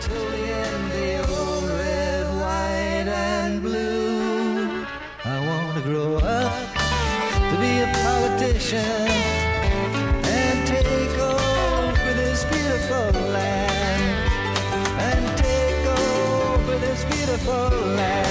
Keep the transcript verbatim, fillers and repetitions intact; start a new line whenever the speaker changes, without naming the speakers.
till the end, the old red, white, and blue. I want to grow up to be a politician and take over this beautiful land, and take over this beautiful land.